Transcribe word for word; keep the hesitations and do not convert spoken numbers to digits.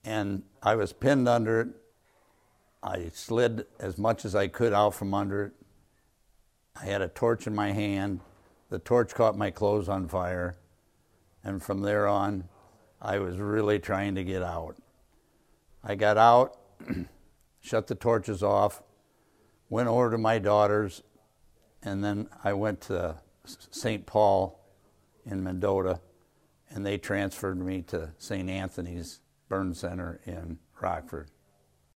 and I was pinned under it. I slid as much as I could out from under it. I had a torch in my hand. The torch caught my clothes on fire, and from there on, I was really trying to get out. I got out, shut the torches off, went over to my daughter's, and then I went to Saint Paul in Mendota, and they transferred me to Saint Anthony's Burn Center in Rockford.